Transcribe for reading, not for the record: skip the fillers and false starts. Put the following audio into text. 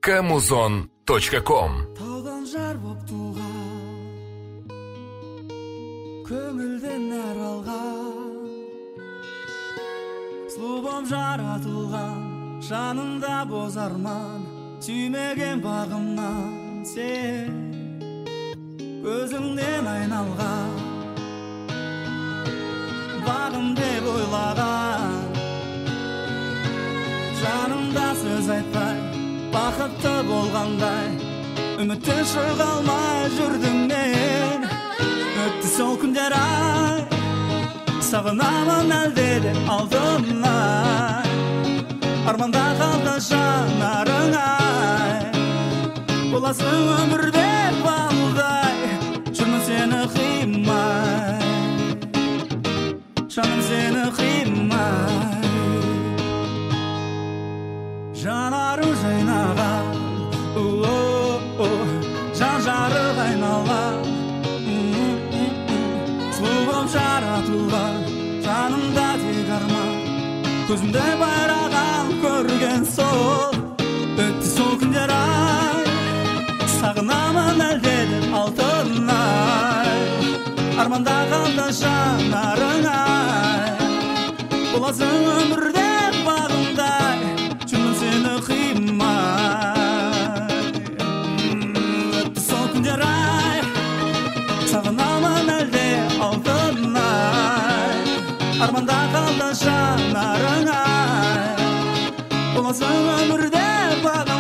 kamuzon.com. Taudan jar boп туған, көңілден нәр алған, сұлу боп жаратылған, жанында боз арман, сүймеген бағымнан сен көзіңнен айналған, бағым деп ойлаған, жанымда сөз айтпай, бақытты болғандай, үміттен шыға алмай жүрдім мен. Өтті сол күндер ай, сағынамын әлде де алтынай, арманда қалды жанарың ай, боласың өмірде балдай, жүрмін сені қимай, жаным сені қимай. Жанарың жайнаған, жан жарық айналған, сұлу боп жаратылған, жанымда тек арман, көзімде байраған көрген сол. Өтті сол күндер ай, сағынамын әлде де алтынай, арманда қалды жанарың ай, боласың өмірде бағымдай, жүрмін сені қимай. Өтті сол күндер ай, сағынамын әлде алтынай, арманда қалды жанарың ай, боласың өмірде бағымдай.